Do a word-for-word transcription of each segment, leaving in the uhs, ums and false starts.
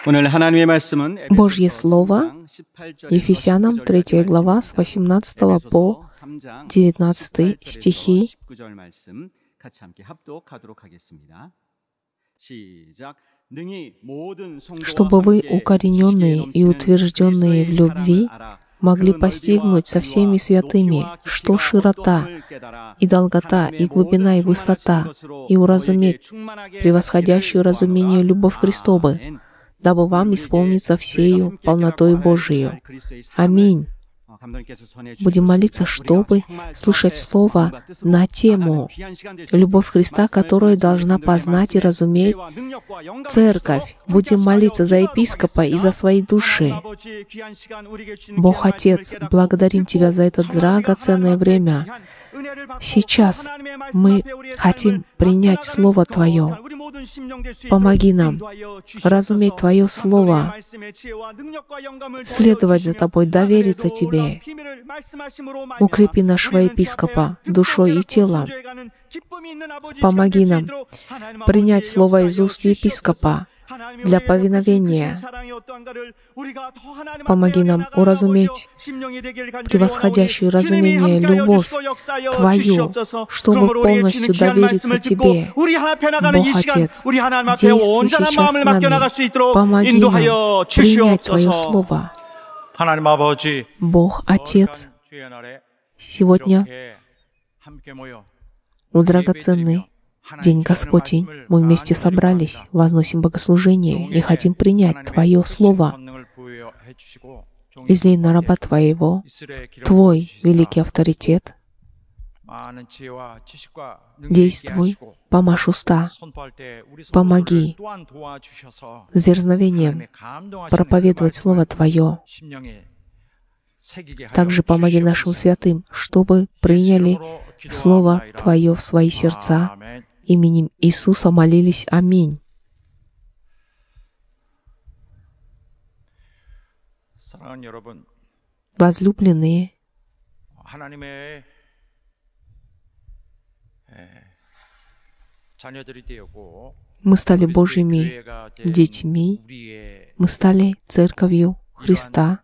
Божье Слово, Ефесянам третья глава, с восемнадцатого по девятнадцатый стихи. Чтобы вы, укорененные и утвержденные в любви, могли постигнуть со всеми святыми, что широта, и долгота, и глубина, и высота, и уразуметь превосходящую разумение любовь Христову, дабы вам исполниться всею полнотой Божию. Аминь. Будем молиться, чтобы слышать Слово на тему «Любовь Христа, которую должна познать и разуметь Церковь». Будем молиться за епископа и за свои души. Бог Отец, благодарим Тебя за это драгоценное время. Сейчас мы хотим принять Слово Твое. Помоги нам разуметь Твое Слово, следовать за Тобой, довериться Тебе. Укрепи нашего епископа душой и телом. Помоги нам принять Слово из уст епископа для повиновения. Помоги нам уразуметь превосходящую разумение любовь Твою, чтобы полностью довериться Тебе. Бог Отец, действуй сейчас с нами. Помоги нам принять Твое Слово. Бог Отец, сегодня в драгоценный День Господень мы вместе собрались, возносим богослужение и хотим принять Твое Слово. Излей на раба Твоего Твой великий авторитет. Действуй, помажь уста, помоги с дерзновением проповедовать Слово Твое. Также помоги нашим святым, чтобы приняли Слово Твое в свои сердца. Именем Иисуса молились. Аминь. Возлюбленные, мы стали Божьими детьми, мы стали Церковью Христа,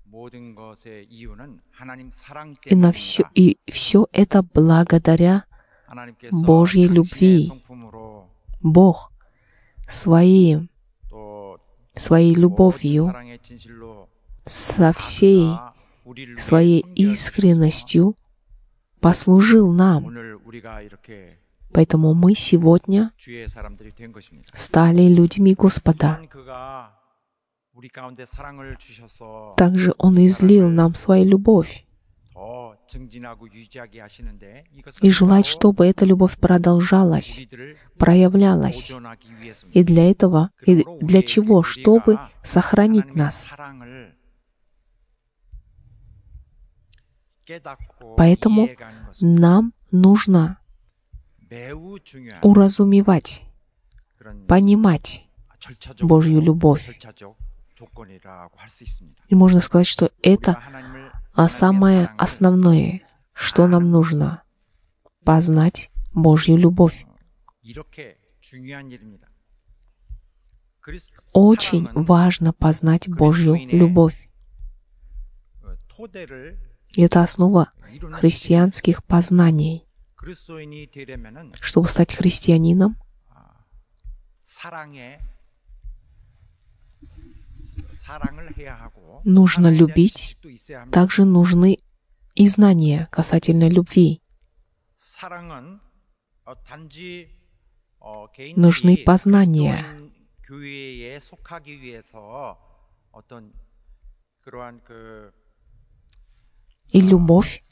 и, на все, и все это благодаря Божьей любви. Бог своей, своей любовью, со всей своей искренностью послужил нам. Поэтому мы сегодня стали людьми Господа. Также Он излил нам свою любовь и желает, чтобы эта любовь продолжалась, проявлялась. И для этого, и для чего? Чтобы сохранить нас. Поэтому нам нужно уразумевать, понимать Божью любовь. И можно сказать, что это а самое основное, что нам нужно — познать Божью любовь. Очень важно познать Божью любовь. Это основа христианских познаний. Чтобы стать христианином, нужно любить, также нужны и знания касательно любви. Нужны познания. И любовь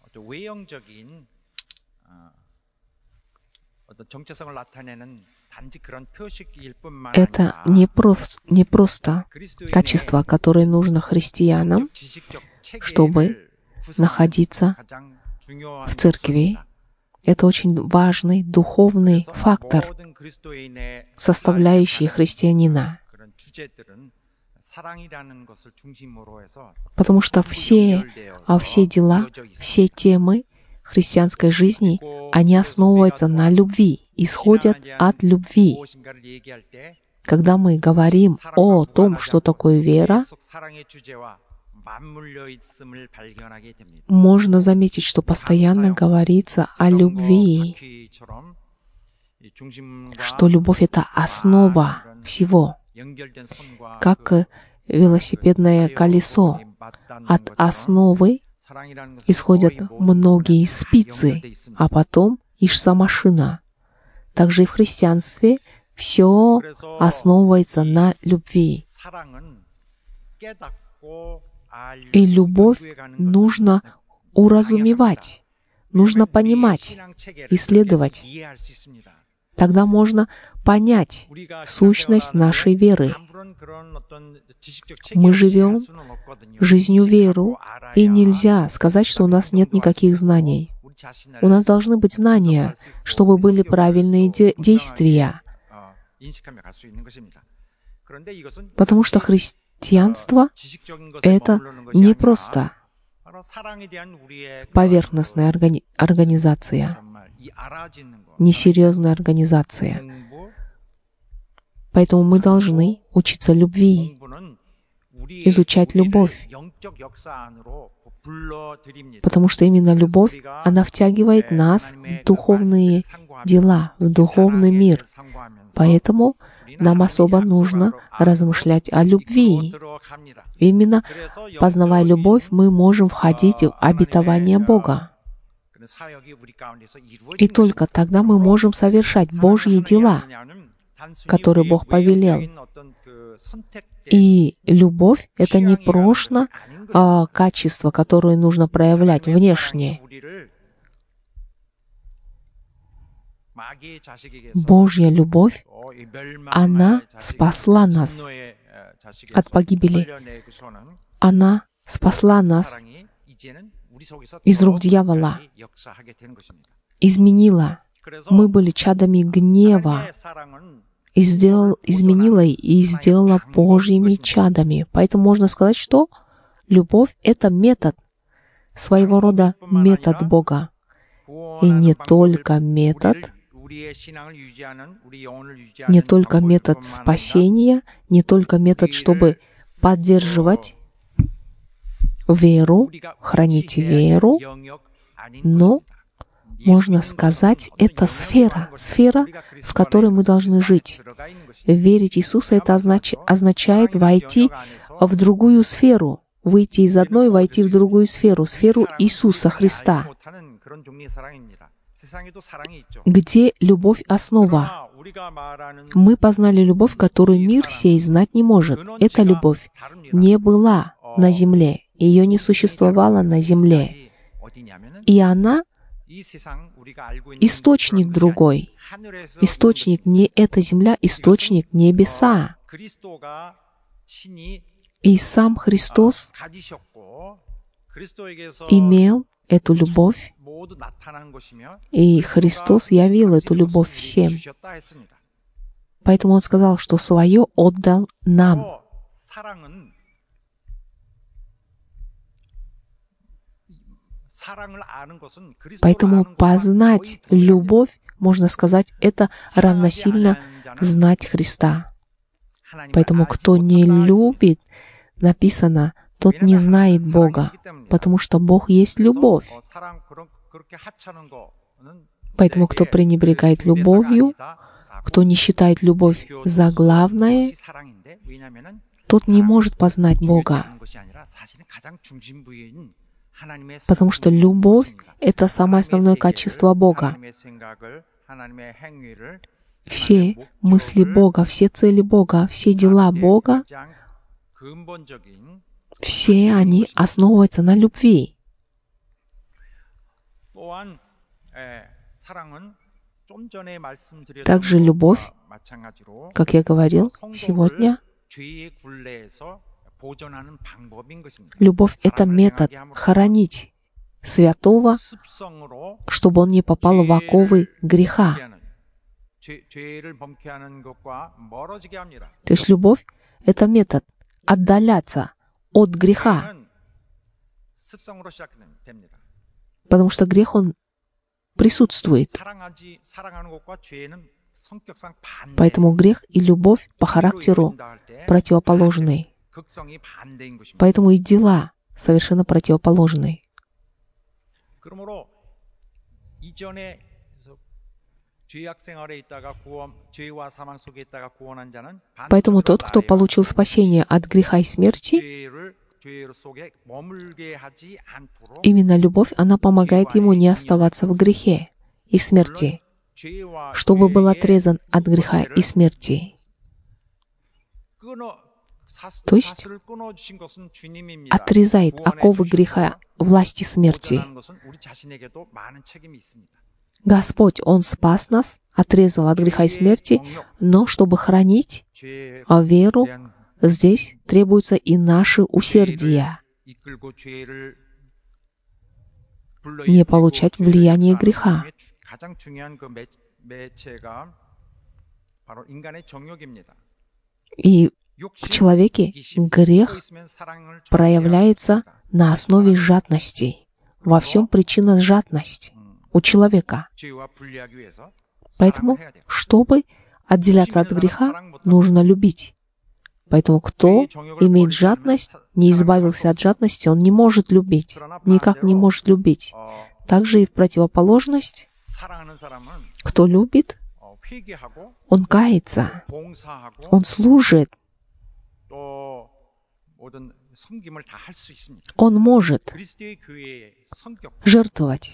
это не, прост, не просто качество, которое нужно христианам, чтобы находиться в церкви. Это очень важный духовный фактор, составляющий христианина. Потому что все, а все дела, все темы христианской жизни, они основываются на любви, исходят от любви. Когда мы говорим о том, что такое вера, можно заметить, что постоянно говорится о любви, что любовь — это основа всего, как велосипедное колесо. От основы исходят многие спицы, а потом ишь машина. Также и в христианстве все основывается на любви. И любовь нужно уразумевать, нужно понимать, исследовать. Тогда можно понять сущность нашей веры. Мы живем жизнью веру, и нельзя сказать, что у нас нет никаких знаний. У нас должны быть знания, чтобы были правильные де- действия. Потому что христианство — это не просто поверхностная органи- организация, несерьезная организация. Поэтому мы должны учиться любви, изучать любовь. Потому что именно любовь, она втягивает нас в духовные дела, в духовный мир. Поэтому нам особо нужно размышлять о любви. Именно познавая любовь, мы можем входить в обетование Бога. И только тогда мы можем совершать Божьи дела, которые Бог повелел. И любовь — это не просто а, качество, которое нужно проявлять внешне. Божья любовь, она спасла нас от погибели. Она спасла нас из рук дьявола, изменила. Мы были чадами гнева, и сделал, изменила и сделала Божьими чадами. Поэтому можно сказать, что любовь — это метод, своего рода метод Бога. И не только метод, не только метод спасения, не только метод, чтобы поддерживать веру, хранить веру, но, можно сказать, это сфера, сфера, в которой мы должны жить. Верить в Иисуса — это означ... означает войти в другую сферу, выйти из одной, войти в другую сферу, сферу Иисуса Христа, где любовь — основа. Мы познали любовь, которую мир сей знать не может. Эта любовь не была на земле, ее не существовало на земле. И она источник другой. Источник не эта земля, источник небеса. И сам Христос имел эту любовь, и Христос явил эту любовь всем. Поэтому Он сказал, что свое отдал нам. Поэтому познать любовь, можно сказать, это равносильно знать Христа. Поэтому кто не любит, написано, тот не знает Бога, потому что Бог есть любовь. Поэтому кто пренебрегает любовью, кто не считает любовь за главное, тот не может познать Бога. Потому что любовь — это самое основное качество Бога. Все мысли Бога, все цели Бога, все дела Бога, все они основываются на любви. Также любовь, как я говорил сегодня, любовь — это метод хранить святого, чтобы он не попал в оковы греха. То есть любовь — это метод отдаляться от греха. Потому что грех, он присутствует. Поэтому грех и любовь по характеру противоположны. Поэтому и дела совершенно противоположны. Поэтому тот, кто получил спасение от греха и смерти, именно любовь, она помогает ему не оставаться в грехе и смерти, чтобы был отрезан от греха и смерти. То есть отрезает оковы греха, власти смерти. Господь, Он спас нас, отрезал от греха и смерти, но чтобы хранить веру, здесь требуются и наши усердия. Не получать влияние греха. И в человеке грех проявляется на основе жадности. Во всем причина жадность у человека. Поэтому, чтобы отделяться от греха, нужно любить. Поэтому кто имеет жадность, не избавился от жадности, он не может любить, никак не может любить. Также и в противоположность, кто любит, он кается, он служит, он может жертвовать.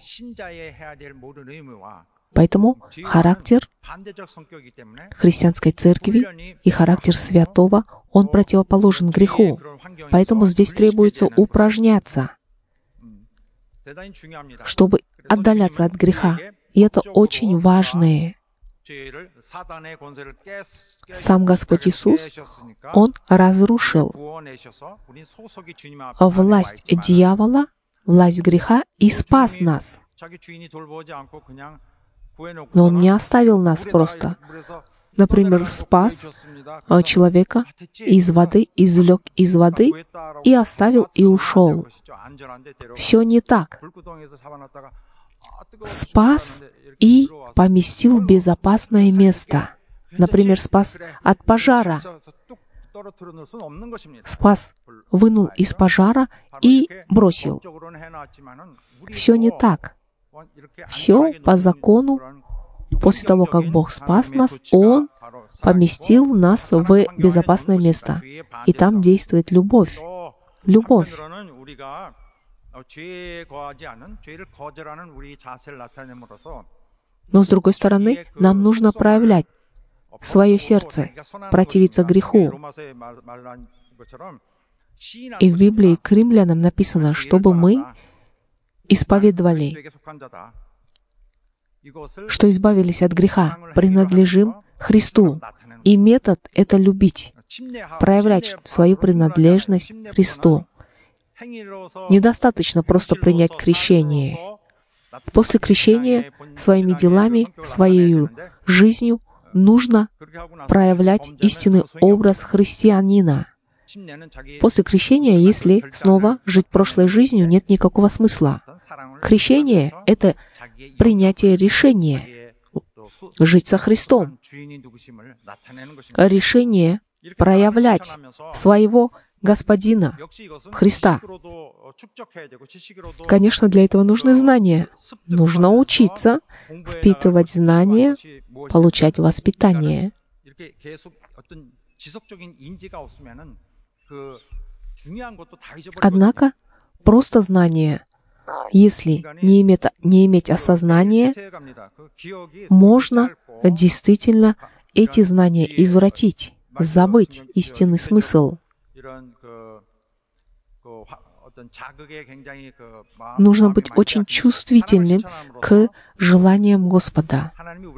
Поэтому характер христианской церкви и характер святого, он противоположен греху. Поэтому здесь требуется упражняться, чтобы отдаляться от греха. И это очень важное. Сам Господь Иисус, Он разрушил власть дьявола, власть греха и спас нас. Но Он не оставил нас просто. Например, спас человека из воды, извлек из воды и оставил и ушел. Все не так. Спас и поместил в безопасное место. Например, спас от пожара. Спас, вынул из пожара и бросил. Все не так. Все по закону. После того, как Бог спас нас, Он поместил нас в безопасное место. И там действует любовь. Любовь. Но, с другой стороны, нам нужно проявлять свое сердце, противиться греху. И в Библии к римлянам написано, чтобы мы исповедовали, что избавились от греха, принадлежим Христу. И метод — это любить, проявлять свою принадлежность Христу. Недостаточно просто принять крещение. После крещения своими делами, своей жизнью нужно проявлять истинный образ христианина. После крещения, если снова жить прошлой жизнью, нет никакого смысла. Крещение — это принятие решения жить со Христом. Решение проявлять своего Господина, Христа. Конечно, для этого нужны знания. Нужно учиться, впитывать знания, получать воспитание. Однако, просто знание, если не иметь, не иметь осознания, можно действительно эти знания извратить, забыть истинный смысл. Нужно быть очень чувствительным к желаниям Господа.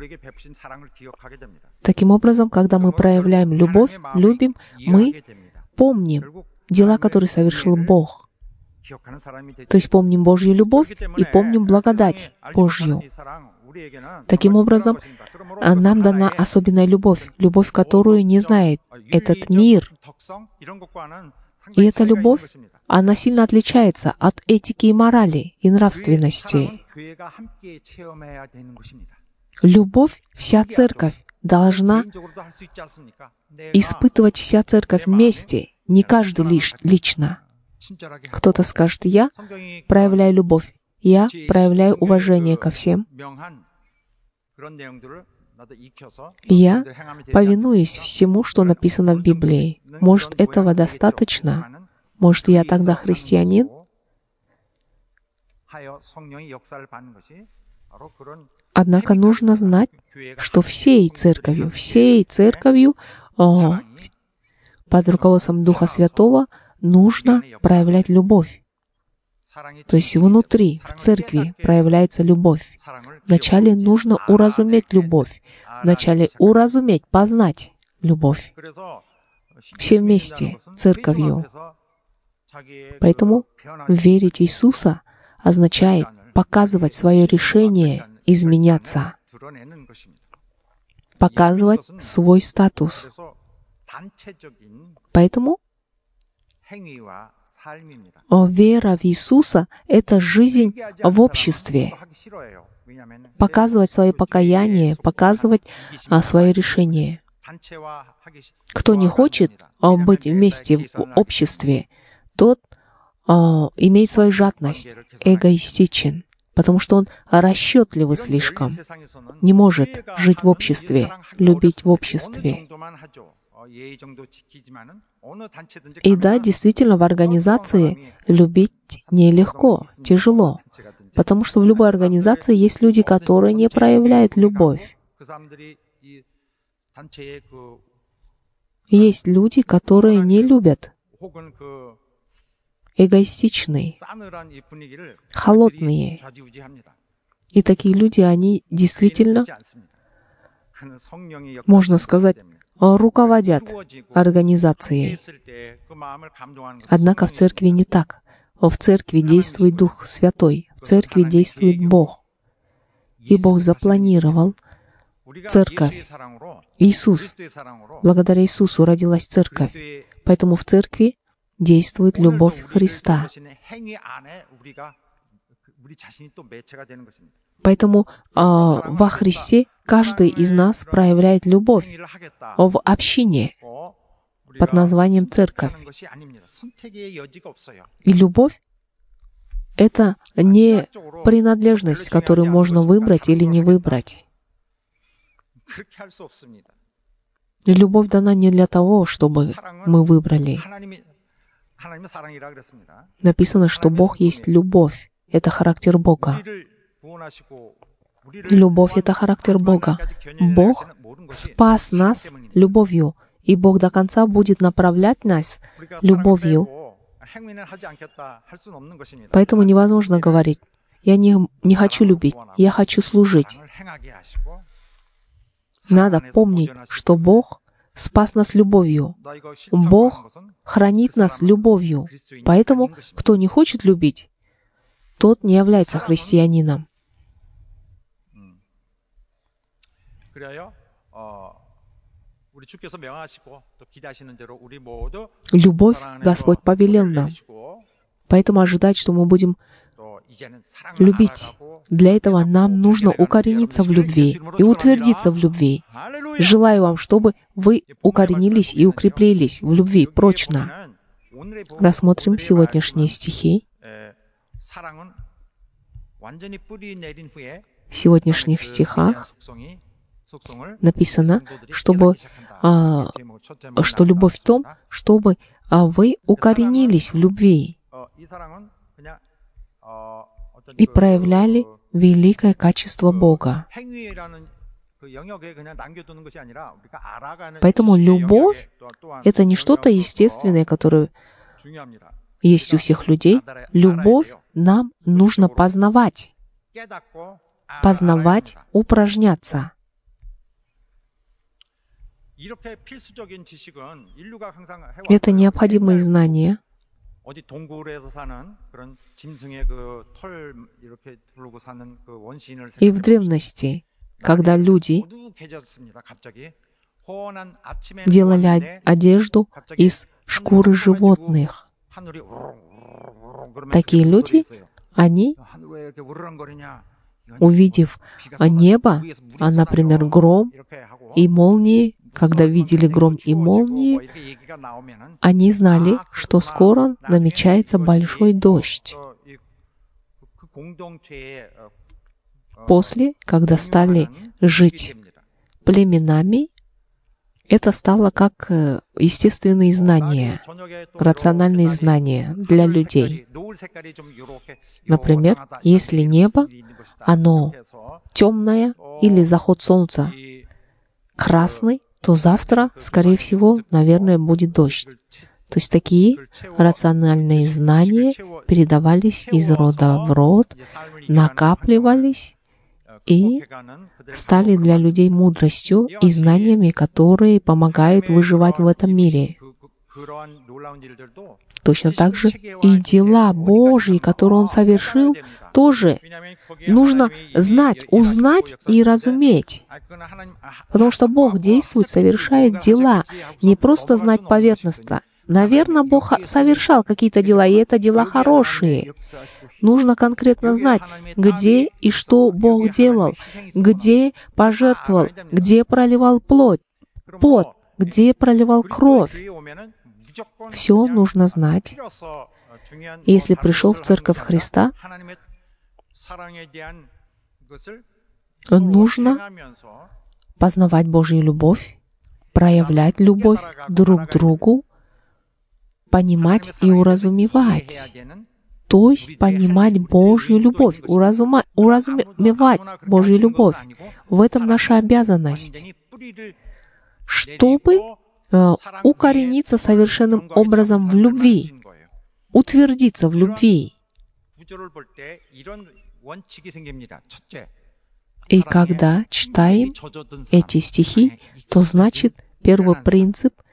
Таким образом, когда мы проявляем любовь, любим, мы помним дела, которые совершил Бог. То есть помним Божью любовь и помним благодать Божью. Таким образом, нам дана особенная любовь, любовь, которую не знает этот мир. И эта любовь, она сильно отличается от этики и морали, и нравственности. Любовь вся церковь должна испытывать вся церковь вместе, не каждый лишь лично. Кто-то скажет, я проявляю любовь, я проявляю уважение ко всем, я повинуюсь всему, что написано в Библии. Может, этого достаточно? Может, я тогда христианин? Однако нужно знать, что всей церковью, всей церковью о, под руководством Духа Святого нужно проявлять любовь. То есть внутри, в церкви проявляется любовь. Вначале нужно уразуметь любовь. Вначале уразуметь, познать любовь. Все вместе, церковью. Поэтому верить в Иисуса означает показывать свое решение изменяться, показывать свой статус. Поэтому вера в Иисуса — это жизнь в обществе. Показывать свое покаяние, показывать а, свое решение. Кто не хочет а, быть вместе в обществе, тот а, имеет свою жадность, эгоистичен, потому что он расчетливый слишком, не может жить в обществе, любить в обществе. И да, действительно, в организации любить нелегко, тяжело, потому что в любой организации есть люди, которые не проявляют любовь. Есть люди, которые не любят, эгоистичные, холодные. И такие люди, они действительно, можно сказать, руководят организацией. Однако в церкви не так. В церкви действует Дух Святой, в церкви действует Бог. И Бог запланировал церковь. Иисус, благодаря Иисусу родилась церковь. Поэтому в церкви действует любовь Христа. Поэтому э, во Христе каждый из нас проявляет любовь в общине под названием церковь. И любовь — это не принадлежность, которую можно выбрать или не выбрать. И любовь дана не для того, чтобы мы выбрали. Написано, что Бог есть любовь. Это характер Бога. Любовь — это характер Бога. Бог спас нас любовью, и Бог до конца будет направлять нас любовью. Поэтому невозможно говорить, я не, не хочу любить, я хочу служить. Надо помнить, что Бог спас нас любовью. Бог хранит нас любовью. Поэтому, кто не хочет любить, тот не является христианином. Любовь Господь повелел нам. Поэтому ожидать, что мы будем любить. Для этого нам нужно укорениться в любви и утвердиться в любви. Желаю вам, чтобы вы укоренились и укреплились в любви прочно. Рассмотрим сегодняшние стихи. В сегодняшних стихах написано, чтобы, а, что любовь в том, чтобы а, вы укоренились в любви и проявляли великое качество Бога. Поэтому любовь — это не что-то естественное, которое есть у всех людей. Любовь нам нужно познавать. Познавать, упражняться. Это необходимые знания. И в древности, когда люди делали одежду из шкуры животных, такие люди, они увидев небо, а, например, гром и молнии, когда видели гром и молнии, они знали, что скоро намечается большой дождь. После, когда стали жить племенами, это стало как естественные знания, рациональные знания для людей. Например, если небо, оно темное или заход солнца красный, то завтра, скорее всего, наверное, будет дождь. То есть такие рациональные знания передавались из рода в род, накапливались и стали для людей мудростью и знаниями, которые помогают выживать в этом мире. Точно так же и дела Божьи, которые Он совершил, тоже нужно знать, узнать и разуметь. Потому что Бог действует, совершает дела, не просто знать поверхностно. Наверное, Бог совершал какие-то дела, и это дела хорошие. Нужно конкретно знать, где и что Бог делал, где пожертвовал, где проливал плоть, пот, где проливал кровь. Все нужно знать. Если пришел в Церковь Христа, нужно познавать Божью любовь, проявлять любовь друг к другу, понимать и уразумевать. То есть понимать Божью любовь, уразума, уразумевать Божью любовь. В этом наша обязанность, чтобы э, укорениться совершенным образом в любви, утвердиться в любви. И когда читаем эти стихи, то значит, первый принцип —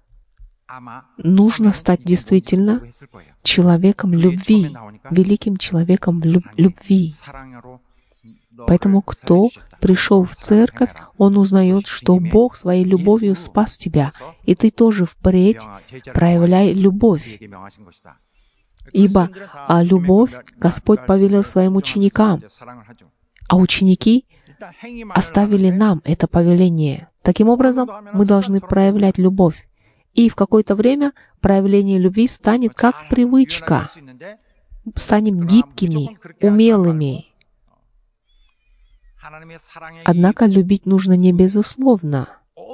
нужно стать действительно человеком любви, великим человеком любви. Поэтому кто пришел в церковь, он узнает, что Бог своей любовью спас тебя, и ты тоже впредь проявляй любовь. Ибо а любовь Господь повелел своим ученикам, а ученики оставили нам это повеление. Таким образом, мы должны проявлять любовь. И в какое-то время проявление любви станет как привычка. Станем гибкими, умелыми. Однако любить нужно не безусловно.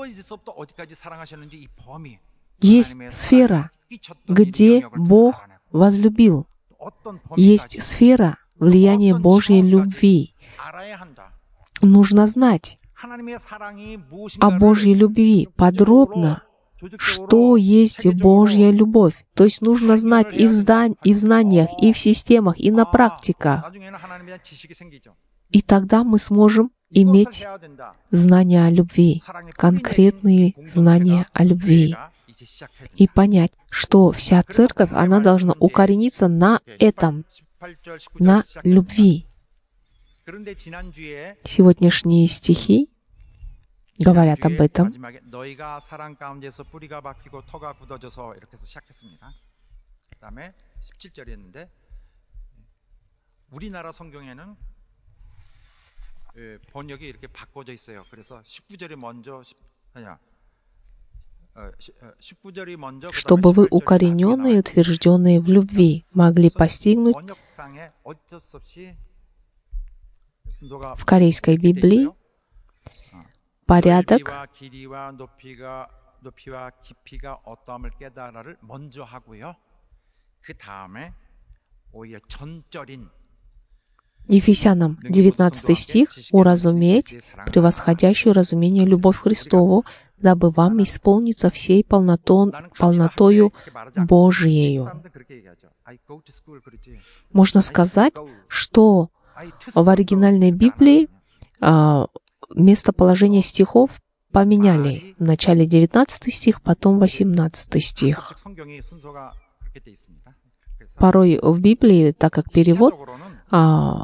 Есть сфера, где Бог возлюбил. Есть сфера влияния Божьей любви. Нужно знать о Божьей любви подробно, что есть Божья любовь. То есть нужно знать и в, здань, и в знаниях, и в системах, и на практиках. И тогда мы сможем иметь знания о любви, конкретные знания о любви. И понять, что вся церковь, она должна укорениться на этом, на любви. Сегодняшние стихи говорят об этом. Чтобы вы, укорененные и утвержденные в любви, могли постигнуть. В корейской Библии порядок Ефесянам девятнадцатый стих «Уразуметь превосходящую разумение любовь Христову, дабы вам исполниться всей полнотон, полнотою Божиею». Можно сказать, что в оригинальной Библии а, местоположение стихов поменяли. Вначале девятнадцатый стих, потом восемнадцатый стих. Порой в Библии, так как перевод, а,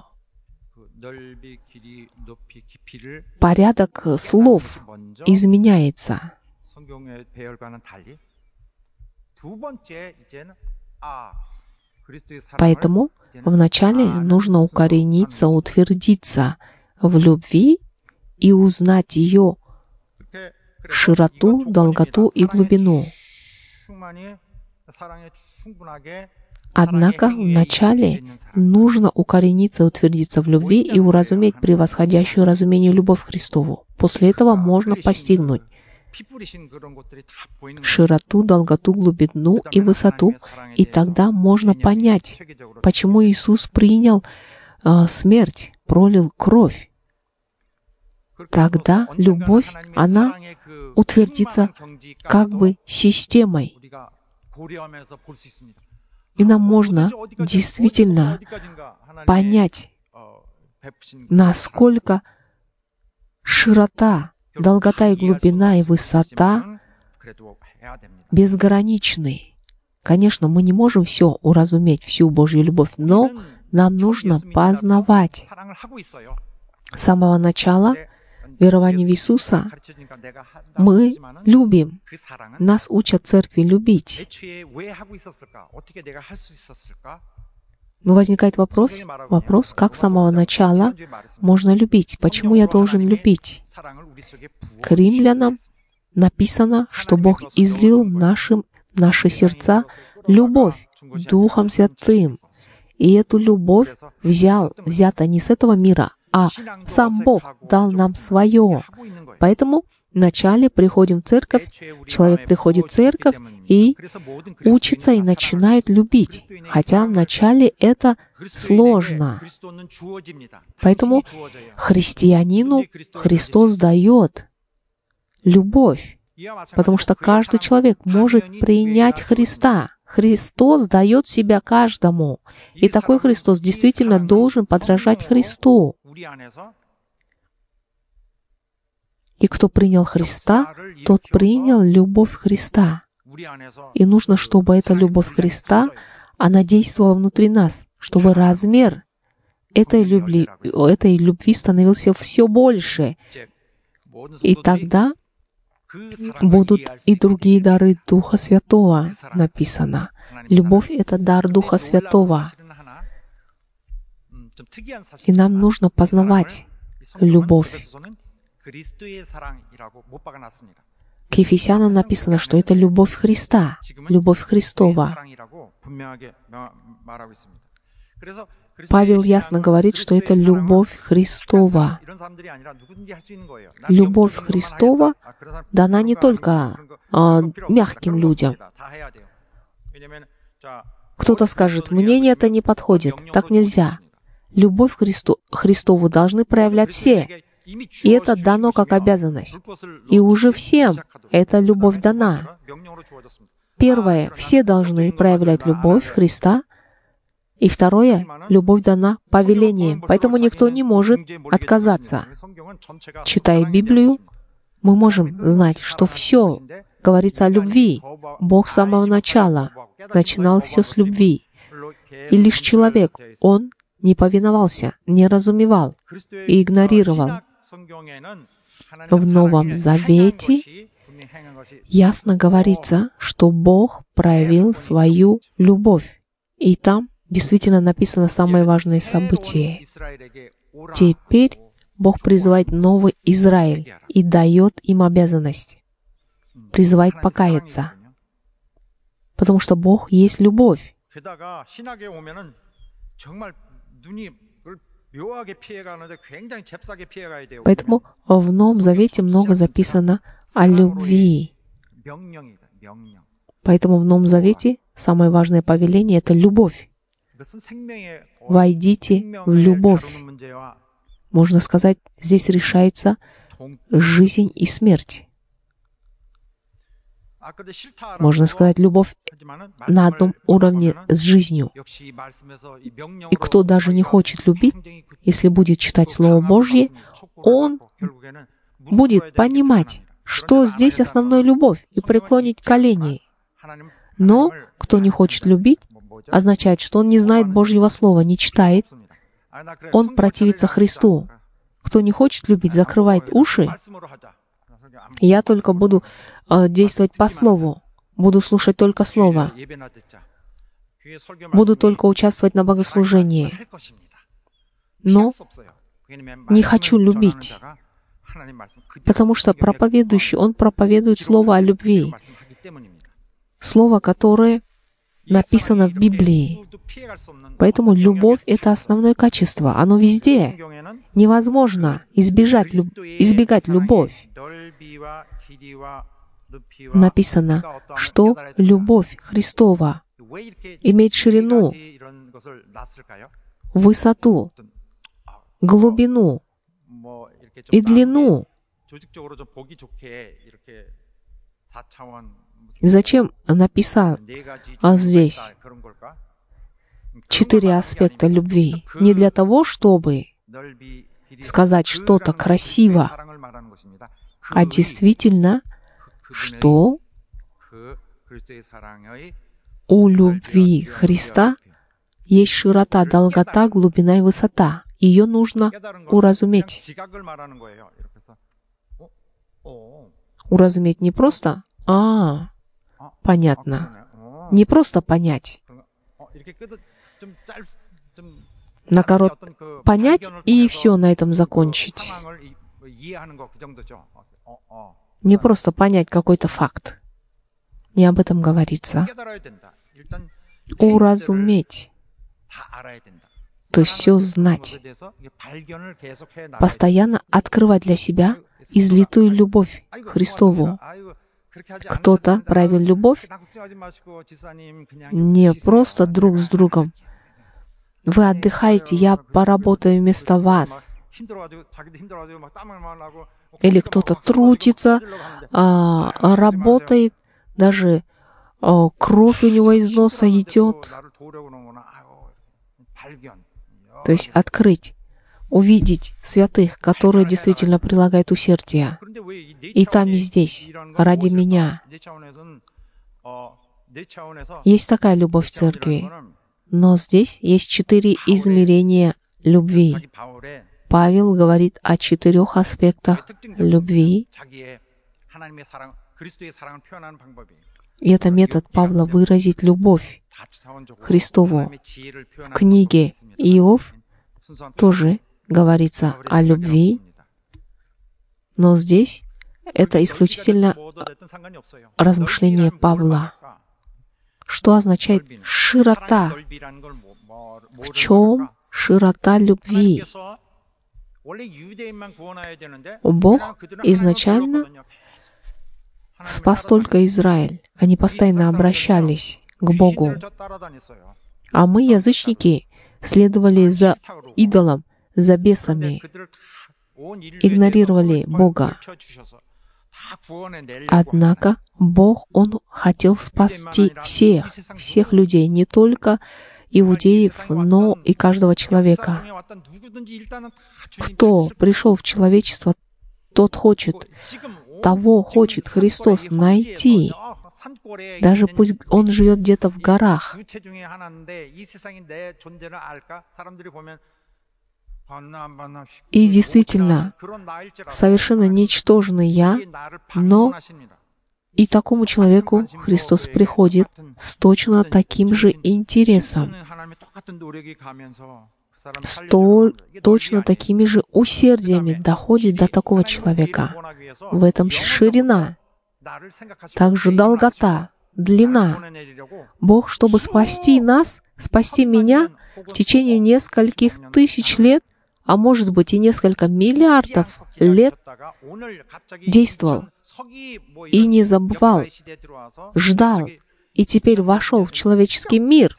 порядок слов изменяется. Поэтому вначале нужно укорениться, утвердиться в любви и узнать ее широту, долготу и глубину. Однако вначале нужно укорениться, утвердиться в любви и уразуметь превосходящую разумению любовь Христову. После этого можно постигнуть широту, долготу, глубину и высоту, и тогда можно понять, почему Иисус принял э, смерть, пролил кровь. Тогда любовь, она утвердится как бы системой. И нам можно действительно понять, насколько широта, долгота и глубина и высота безграничны. Конечно, мы не можем все уразуметь, всю Божью любовь, но нам нужно познавать. С самого начала верования в Иисуса мы любим. Нас учат церкви любить. Но возникает вопрос, вопрос, как с самого начала можно любить? Почему я должен любить? К римлянам написано, что Бог излил в наши, наши сердца любовь Духом Святым. И эту любовь взял, взята не с этого мира, а сам Бог дал нам свое. Поэтому вначале приходим в церковь, человек приходит в церковь и учится и начинает любить. Хотя вначале это сложно. Поэтому христианину Христос дает любовь, потому что каждый человек может принять Христа. Христос дает себя каждому. И такой Христос действительно должен подражать Христу. И кто принял Христа, тот принял любовь Христа. И нужно, чтобы эта любовь Христа, она действовала внутри нас, чтобы размер этой любви, этой любви становился все больше. И тогда будут и другие дары Духа Святого, написано. Любовь — это дар Духа Святого. И нам нужно познавать любовь. К Ефесянам написано, что это любовь Христа, любовь Христова. Павел ясно говорит, что это любовь Христова. Любовь Христова дана не только а, мягким людям. Кто-то скажет, мне это не подходит, так нельзя. Любовь Христу, Христову должны проявлять все. И это дано как обязанность. И уже всем эта любовь дана. Первое, все должны проявлять любовь Христа. И второе, любовь дана повелением. Поэтому никто не может отказаться. Читая Библию, мы можем знать, что все говорится о любви. Бог с самого начала начинал все с любви. И лишь человек, он не повиновался, не разумевал и игнорировал. В Новом Завете ясно говорится, что Бог проявил свою любовь. И там действительно написано самое важное событие. Теперь Бог призывает новый Израиль и дает им обязанность. Призывает покаяться. Потому что Бог есть любовь. Поэтому в Новом Завете много записано о любви. Поэтому в Новом Завете самое важное повеление — это любовь. Войдите в любовь. Можно сказать, здесь решается жизнь и смерть. Можно сказать, любовь на одном уровне с жизнью. И кто даже не хочет любить, если будет читать Слово Божье, он будет понимать, что здесь основная любовь, и преклонить колени. Но кто не хочет любить, означает, что он не знает Божьего Слова, не читает, он противится Христу. Кто не хочет любить, закрывает уши. Я только буду э, действовать по Слову, буду слушать только Слово. буду только участвовать на богослужении, но не хочу любить, потому что проповедующий, он проповедует слово о любви, слово, которое написано в Библии. Поэтому любовь — это основное качество. Оно везде. Невозможно избежать, люб... избегать любовь. Написано, что любовь Христова имеет ширину, высоту, глубину и длину. Зачем написал здесь четыре аспекта любви? Не для того, чтобы сказать что-то красиво, а действительно, что у любви Христа есть широта, долгота, глубина и высота. Ее нужно уразуметь. Уразуметь не просто «а, понятно», не просто понять. Наоборот, понять и все на этом закончить. Не просто понять какой-то факт. Не об этом говорится. Уразуметь. То есть все знать. Постоянно открывать для себя излитую любовь Христову. Кто-то проявил любовь не просто друг с другом. Вы отдыхаете, я поработаю вместо вас. Или кто-то трудится, а, работает, даже а, кровь у него из носа идет. То есть открыть, увидеть святых, которые действительно прилагают усердие. И там, и здесь, ради меня. Есть такая любовь в церкви. Но здесь есть четыре измерения любви. Павел говорит о четырех аспектах любви. И это метод Павла выразить любовь Христову. В книге Иов тоже говорится о любви, но здесь это исключительно размышление Павла. Что означает широта? В чем широта любви? Бог изначально спас только Израиль. Они постоянно обращались к Богу. А мы, язычники, следовали за идолом, за бесами, игнорировали Бога. Однако Бог, Он хотел спасти всех, всех людей, не только иудеев, но и каждого человека. Кто пришел в человечество, тот хочет, того хочет Христос найти. Даже пусть Он живет где-то в горах. И действительно, совершенно ничтожный я, но и такому человеку Христос приходит с точно таким же интересом, с то, точно такими же усердиями доходит до такого человека. В этом ширина, также долгота, длина. Бог, чтобы спасти нас, спасти меня в течение нескольких тысяч лет, а может быть и несколько миллиардов лет, действовал и не забывал, ждал, и теперь вошел в человеческий мир.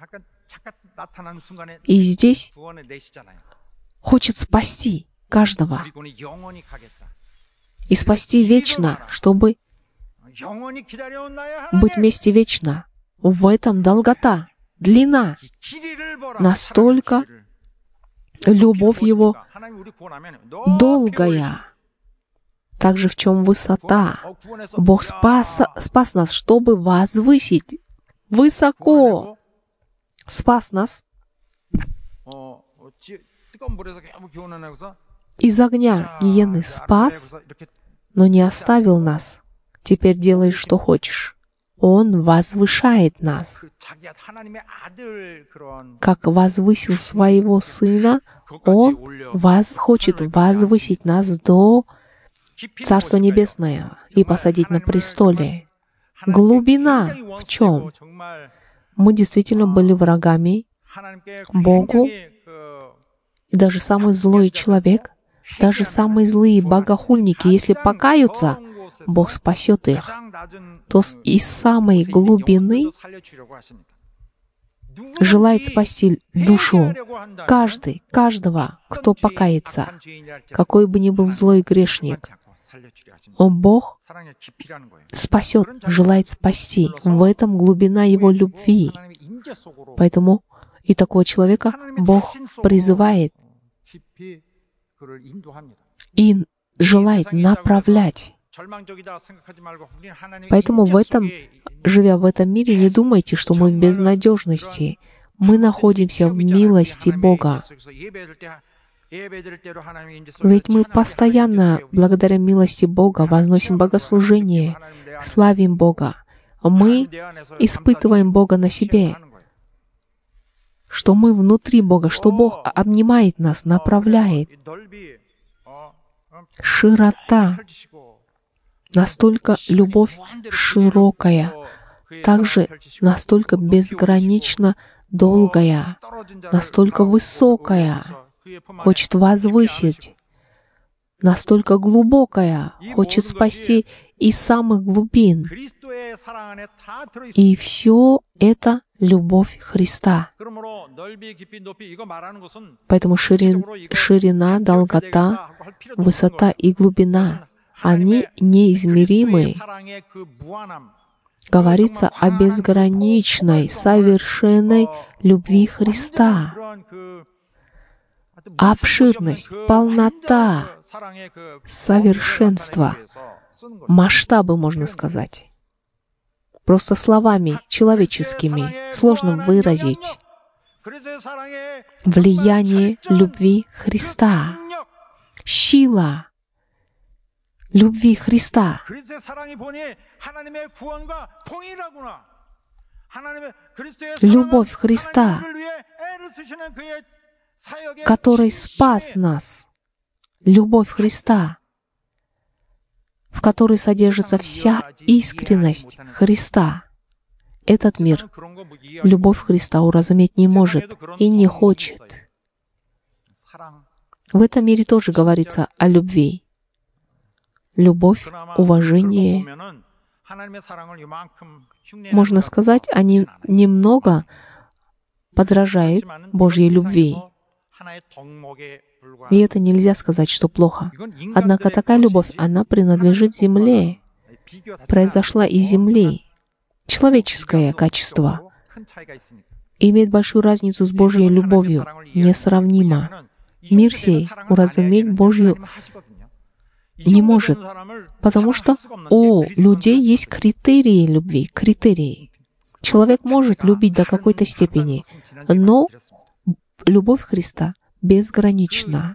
И здесь хочет спасти каждого. И спасти вечно, чтобы быть вместе вечно. В этом долгота, длина. Настолько любовь Его долгая. Также в чем высота. Бог спас, спас нас, чтобы возвысить высоко. Спас нас из огня гиены, спас, но не оставил нас. Теперь делай, что хочешь. Он возвышает нас. Как возвысил своего Сына, Он вас хочет возвысить нас до Царства Небесного и посадить на престоле. Глубина в чем? Мы действительно были врагами Богу, и даже самый злой человек, даже самые злые богохульники, если покаются, Бог спасет их. То из самой глубины желает спасти душу. Каждый, каждого, кто покается, какой бы ни был злой грешник, он, Бог, спасет, желает спасти. В этом глубина Его любви. Поэтому и такого человека Бог призывает и желает направлять. Поэтому в этом, живя в этом мире, не думайте, что мы в безнадежности. Мы находимся в милости Бога. Ведь мы постоянно, благодаря милости Бога, возносим богослужение, славим Бога. Мы испытываем Бога на себе, что мы внутри Бога, что Бог обнимает нас, направляет. Широта, настолько любовь широкая, также настолько безгранично долгая, настолько высокая, хочет возвысить, настолько глубокая, хочет спасти из самых глубин. И все это любовь Христа. Поэтому ширин, ширина, долгота, высота и глубина, они неизмеримы. Говорится о безграничной, совершенной любви Христа. Обширность, полнота, совершенство, масштабы, можно сказать. Просто словами человеческими сложно выразить влияние любви Христа, сила любви Христа. Любовь Христа, который спас нас. Любовь Христа, в которой содержится вся искренность Христа. Этот мир любовь Христа уразуметь не может и не хочет. В этом мире тоже говорится о любви. Любовь, уважение. Можно сказать, они немного подражают Божьей любви. И это нельзя сказать, что плохо. Однако такая любовь, она принадлежит земле, произошла из земли. Человеческое качество имеет большую разницу с Божьей любовью, несравнимо. Мир сей уразуметь Божью не может, потому что у людей есть критерии любви, критерии. Человек может любить до какой-то степени, но любовь Христа безгранична.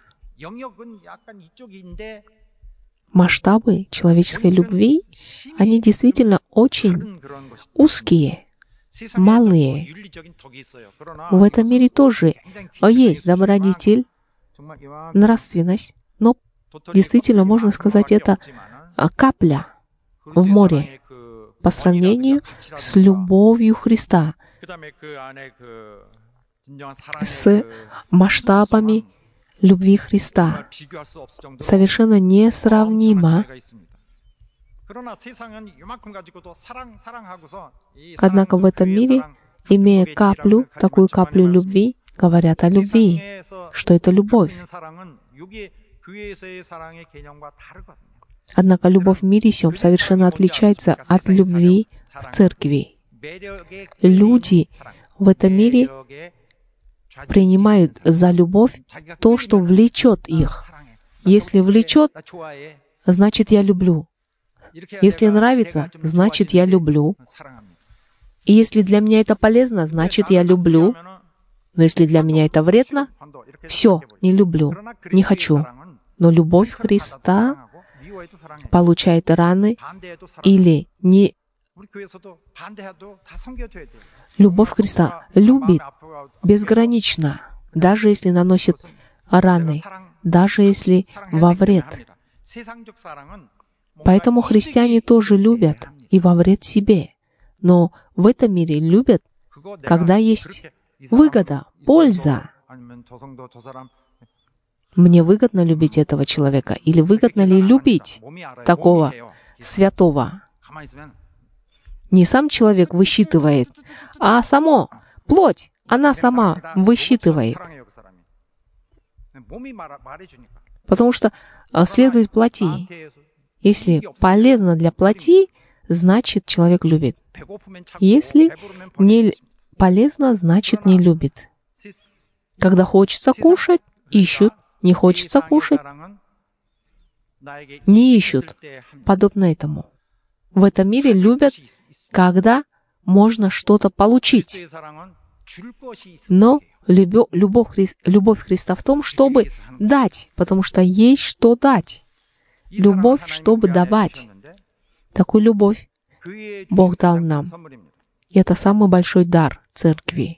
Масштабы человеческой любви, они действительно очень узкие, малые. В этом мире тоже есть добродетель, нравственность, но действительно, можно сказать, это капля в море по сравнению с любовью Христа, с масштабами любви Христа. Совершенно несравнимо. Однако в этом мире, имея каплю, такую каплю любви, говорят о любви, что это любовь. Однако любовь в мире сём совершенно отличается от любви в церкви. Люди в этом мире принимают за любовь то, что влечет их. Если влечет, значит, я люблю. Если нравится, значит, я люблю. И если для меня это полезно, значит, я люблю. Но если для меня это вредно, все, не люблю, не хочу. Но любовь Христа получает раны или не Любовь Христа любит безгранично, даже если наносит раны, даже если во вред. Поэтому христиане тоже любят и во вред себе. Но в этом мире любят, когда есть выгода, польза. Мне выгодно любить этого человека? Или выгодно ли любить такого святого? Не сам человек высчитывает, а само, плоть, она сама высчитывает. Потому что следует плоти. Если полезно для плоти, значит, человек любит. Если не полезно, значит, не любит. Когда хочется кушать, ищут. Не хочется кушать, не ищут. Подобно этому. В этом мире любят, когда можно что-то получить. Но любовь, любовь, Хри... любовь Христа в том, чтобы дать, потому что есть что дать. Любовь, чтобы давать. Такую любовь Бог дал нам. И это самый большой дар Церкви.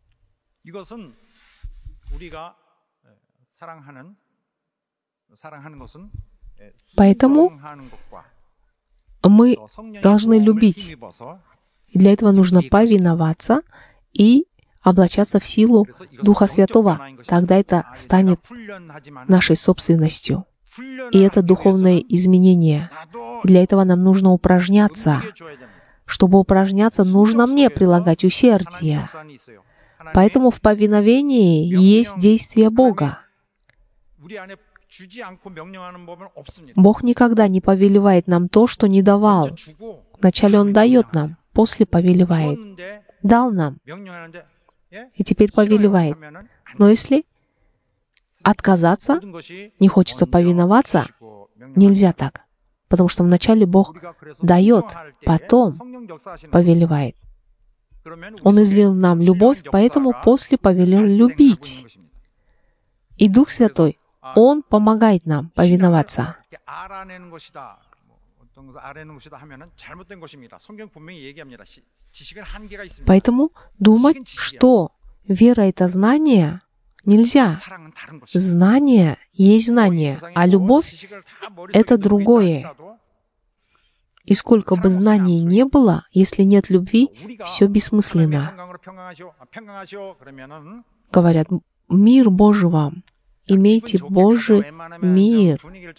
Поэтому мы должны любить. И для этого нужно повиноваться и облачаться в силу Духа Святого. Тогда это станет нашей собственностью. И это духовное изменение. Для этого нам нужно упражняться. Чтобы упражняться, нужно мне прилагать усердие. Поэтому в повиновении есть действие Бога. Бог никогда не повелевает нам то, что не давал. Вначале Он дает нам, после повелевает. Дал нам, и теперь повелевает. Но если отказаться, не хочется повиноваться, нельзя так. Потому что вначале Бог дает, потом повелевает. Он излил нам любовь, поэтому после повелел любить. И Дух Святой, Он помогает нам повиноваться. Поэтому думать, что вера — это знание, нельзя. Знание есть знание, а любовь — это другое. И сколько бы знаний не было, если нет любви, все бессмысленно. Говорят, мир Божий вам. Имейте Божий мир.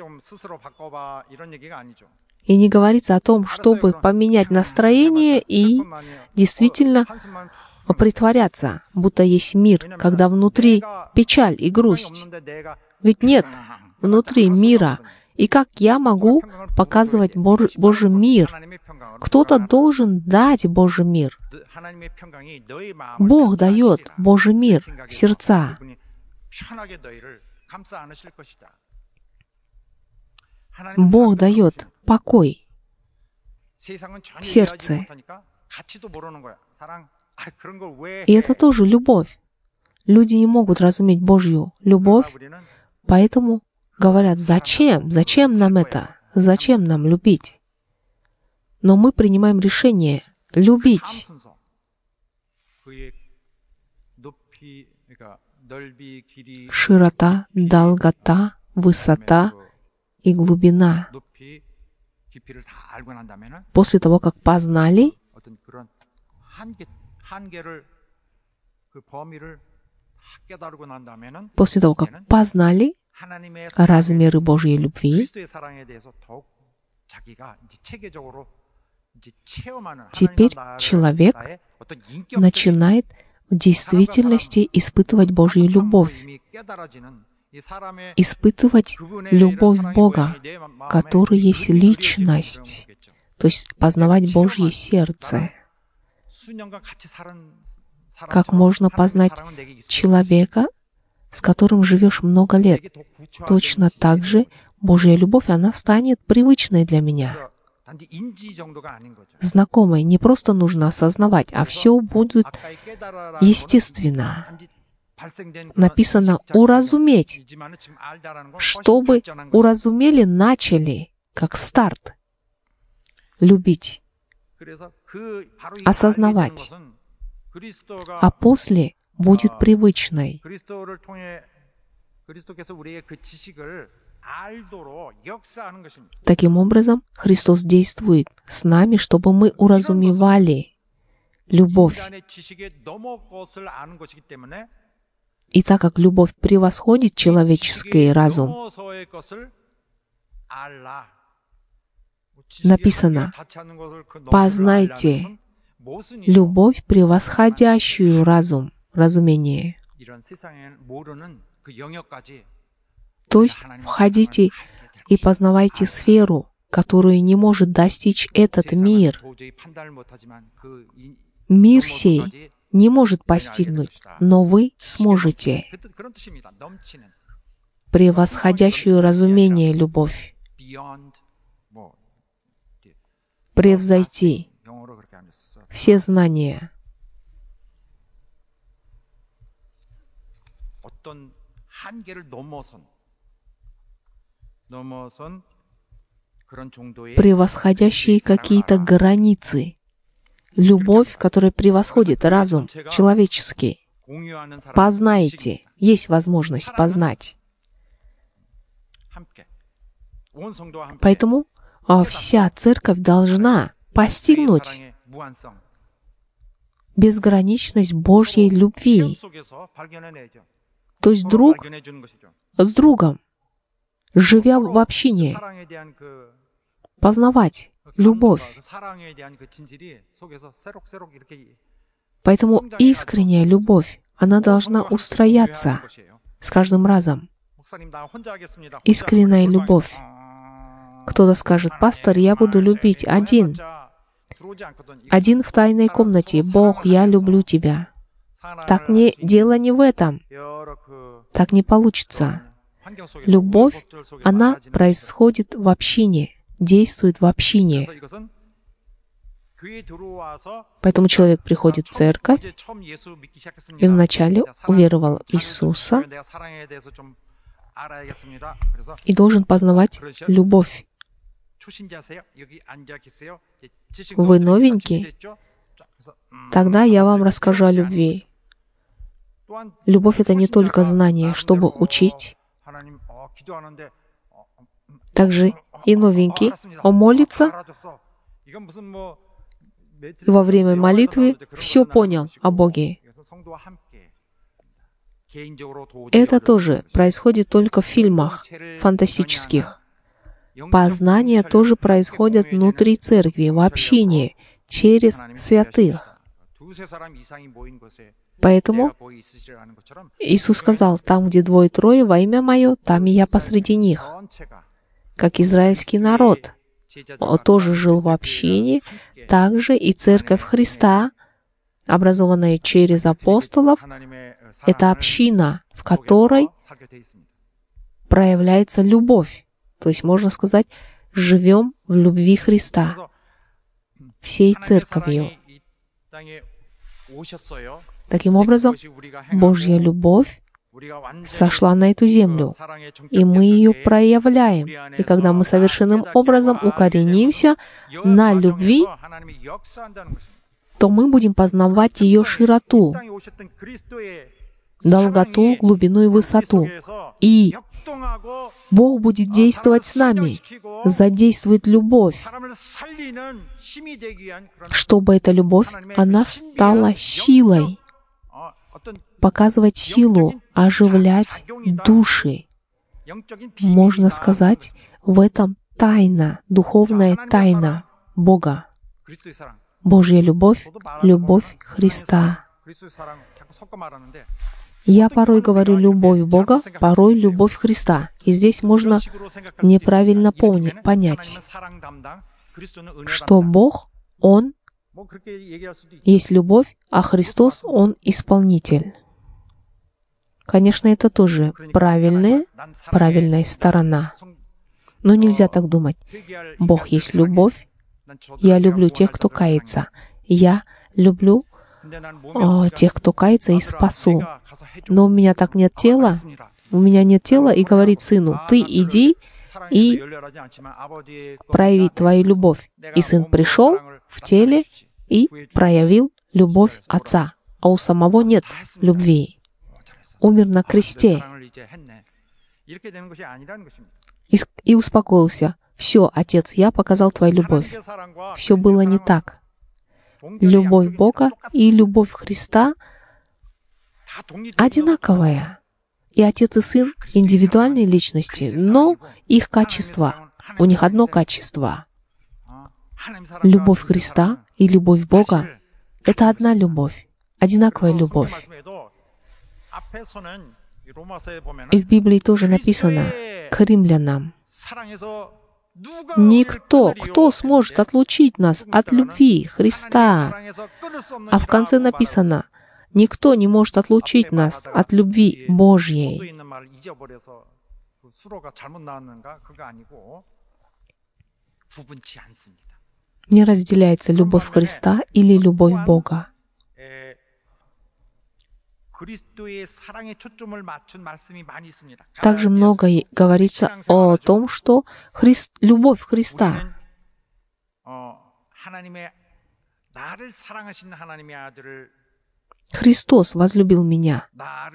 И не говорится о том, чтобы поменять настроение и действительно притворяться, будто есть мир, когда внутри печаль и грусть. Ведь нет внутри мира. И как я могу показывать Божий мир? Кто-то должен дать Божий мир. Бог дает Божий мир в сердца. Бог дает покой в сердце. И это тоже любовь. Люди не могут разуметь Божью любовь, поэтому говорят, зачем? Зачем нам это? Зачем нам любить? Но мы принимаем решение любить. Широта, долгота, высота и глубина. После того, как познали, после того, как познали размеры Божьей любви, теперь человек начинает в действительности испытывать Божью любовь, испытывать любовь Бога, который есть личность, то есть познавать Божье сердце. Как можно познать человека, с которым живешь много лет? Точно так же Божья любовь, она станет привычной для меня. Знакомой. Не просто нужно осознавать, а все будет естественно. Написано «уразуметь», чтобы уразумели, начали, как старт, любить. осознавать, а после будет привычной. Таким образом, Христос действует с нами, чтобы мы уразумевали любовь. И так как любовь превосходит человеческий разум, написано: «Познайте любовь, превосходящую разум», разумение. То есть входите и познавайте сферу, которую не может достичь этот мир. Мир сей не может постигнуть, но вы сможете. Превосходящую разумение любовь. Превзойти все знания. Превосходящие какие-то границы. Любовь, которая превосходит разум человеческий. Познайте. Есть возможность познать. Поэтому вся церковь должна постигнуть безграничность Божьей любви. То есть друг с другом, живя в общине, познавать любовь. Поэтому искренняя любовь, она должна устрояться с каждым разом. Искренняя любовь. Кто-то скажет: «Пастор, я буду любить один. Один в тайной комнате. Бог, я люблю тебя». Так не, дело не в этом. Так не получится. Любовь, она происходит в общине, действует в общине. Поэтому человек приходит в церковь и вначале уверовал в Иисуса и должен познавать любовь. Вы новенький? Тогда я вам расскажу о любви. Любовь — это не только знание, чтобы учить. Также и новенький, он молится, и во время молитвы все понял о Боге. Это тоже происходит только в фильмах фантастических. Познание тоже происходит внутри церкви, в общине, через святых. Поэтому Иисус сказал: «Там, где двое-трое во имя Мое, там и я посреди них». Как израильский народ он тоже жил в общине, также и Церковь Христа, образованная через апостолов, это община, в которой проявляется любовь. То есть, можно сказать, живем в любви Христа всей церковью. Таким образом, Божья любовь сошла на эту землю, и мы ее проявляем. И когда мы совершенным образом укоренимся на любви, то мы будем познавать ее широту, долготу, глубину и высоту. И Бог будет действовать с нами, задействует любовь, чтобы эта любовь, она стала силой, показывать силу, оживлять души. Можно сказать, в этом тайна, духовная тайна Бога. Божья любовь, любовь Христа. Я порой говорю любовь Бога, порой любовь Христа. И здесь можно неправильно пони- понять, что Бог, Он есть любовь, а Христос, Он исполнитель. Конечно, это тоже правильная, правильная сторона. Но нельзя так думать. Бог есть любовь. Я люблю тех, кто кается. Я люблю о, тех, кто кается, и спасу. Но у меня так нет тела. У меня нет тела, и говорит сыну: ты иди и прояви твою любовь. И сын пришел в теле и проявил любовь Отца, а у самого нет любви. Умер на кресте и, и успокоился. Все, Отец, я показал Твою любовь. Все было не так. Любовь Бога и любовь Христа одинаковая. И Отец и Сын — индивидуальные личности, но их качество, у них одно качество. Любовь Христа и любовь Бога — это одна любовь, одинаковая любовь. И в Библии тоже написано к римлянам: «Никто, кто сможет отлучить нас от любви Христа?» А в конце написано: «Никто не может отлучить нас от любви Божьей». Не разделяется любовь Христа или любовь Бога. Также много говорится о том, что Христ, любовь Христа. Христос возлюбил меня.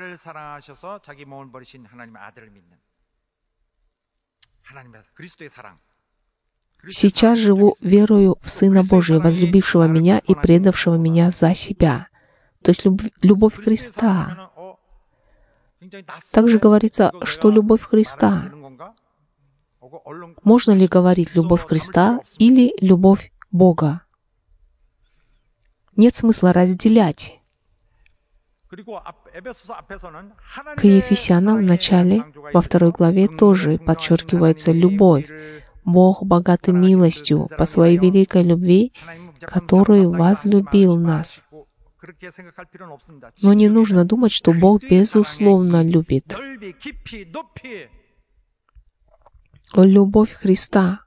Сейчас живу верою в Сына Божия, возлюбившего меня и предавшего меня за себя. То есть любовь, любовь Христа. Также говорится, что любовь Христа. Можно ли говорить любовь Христа или любовь Бога? Нет смысла разделять. К Ефесянам в начале, во второй главе, тоже подчеркивается любовь. Бог богатый милостью по своей великой любви, которую возлюбил нас. Но не нужно думать, что Бог безусловно любит. Любовь Христа,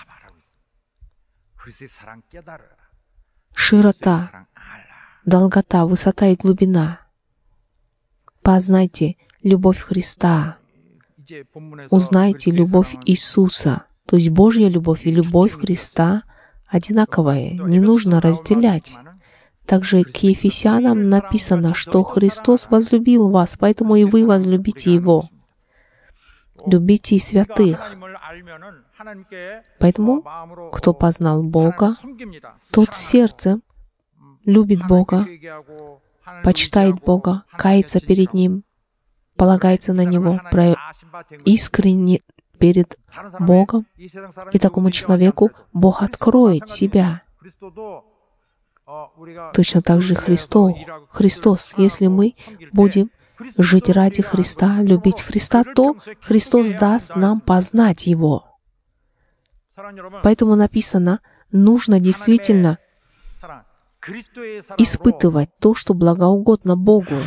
широта, долгота, высота и глубина. Познайте любовь Христа. Узнайте любовь Иисуса. То есть Божья любовь и любовь Христа одинаковые. Не нужно разделять. Также к Ефесянам написано, что Христос возлюбил вас, поэтому и вы возлюбите Его. Любите и святых. Поэтому, кто познал Бога, тот сердцем любит Бога, почитает Бога, кается перед Ним, полагается на Него, искренне перед Богом, и такому человеку Бог откроет себя. Точно так же Христос, Христос, если мы будем жить ради Христа, любить Христа, то Христос даст нам познать Его. Поэтому написано, нужно действительно испытывать то, что благоугодно Богу.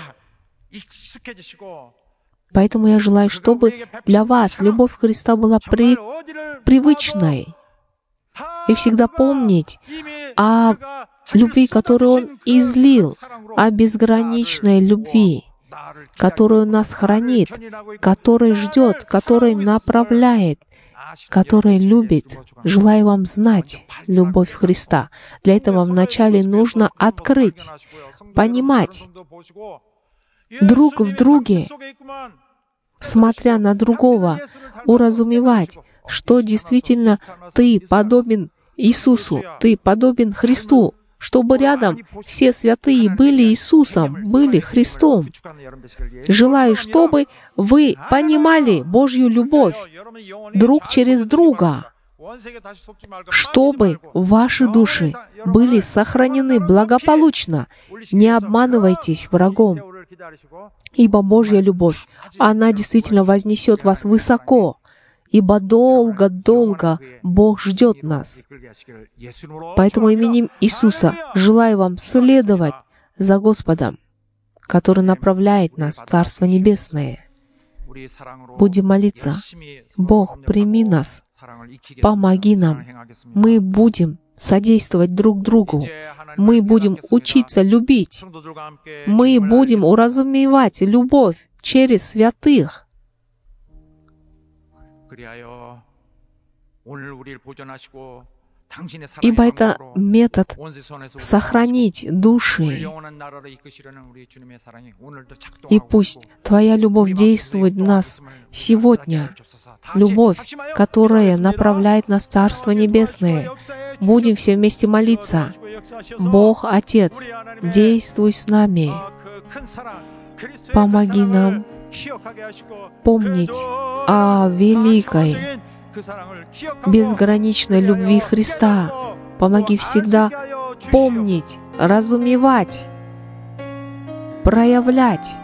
Поэтому я желаю, чтобы для вас любовь Христа была при... привычной. И всегда помнить о любви, которую Он излил, о безграничной любви, которая нас хранит, которая ждет, которая направляет, которая любит. Желаю вам знать любовь Христа. Для этого вначале нужно открыть, понимать друг в друге, смотря на другого, уразумевать, что действительно ты подобен Иисусу, ты подобен Христу, чтобы рядом все святые были Иисусом, были Христом. Желаю, чтобы вы понимали Божью любовь друг через друга, чтобы ваши души были сохранены благополучно. Не обманывайтесь врагом, ибо Божья любовь, она действительно вознесет вас высоко, ибо долго-долго Бог ждет нас. Поэтому именем Иисуса желаю вам следовать за Господом, который направляет нас в Царство Небесное. Будем молиться. Бог, прими нас, помоги нам. Мы будем содействовать друг другу. Мы будем учиться любить. Мы будем уразумевать любовь через святых. ибо это метод сохранить души. И пусть Твоя любовь действует в нас сегодня, любовь, которая направляет нас в Царство Небесное. Будем все вместе молиться. Бог, Отец, действуй с нами. Помоги нам помнить о великой, безграничной любви Христа. Помоги всегда помнить, разумевать, проявлять